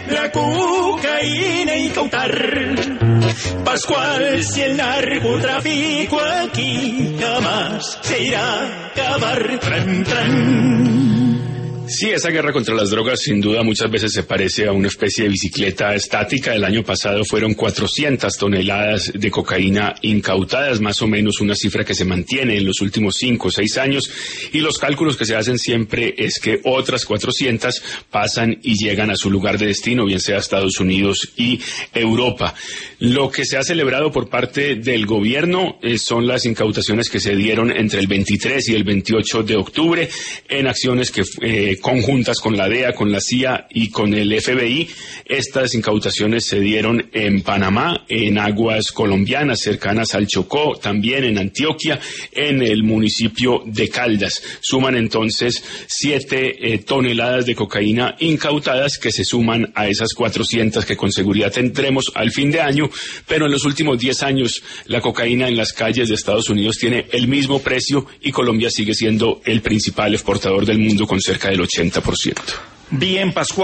la cocaína incautar. Pascual, si el narcotráfico aquí jamás se irá a acabar. Tran, tran. Sí, esa guerra contra las drogas sin duda muchas veces se parece a una especie de bicicleta estática. El año pasado fueron 400 toneladas de cocaína incautadas, más o menos una cifra que se mantiene en los últimos 5 o 6 años, y los cálculos que se hacen siempre es que otras 400 pasan y llegan a su lugar de destino, bien sea Estados Unidos y Europa. Lo que se ha celebrado por parte del gobierno son las incautaciones que se dieron entre el 23 y el 28 de octubre en acciones que conjuntas con la DEA, con la CIA y con el FBI. Estas incautaciones se dieron en Panamá, en aguas colombianas cercanas al Chocó, también en Antioquia, en el municipio de Caldas. Suman entonces 7 toneladas de cocaína incautadas que se suman a esas 400 que con seguridad tendremos al fin de año, pero en los últimos 10 años la cocaína en las calles de Estados Unidos tiene el mismo precio y Colombia sigue siendo el principal exportador del mundo con cerca del 80%. Bien, Pascual.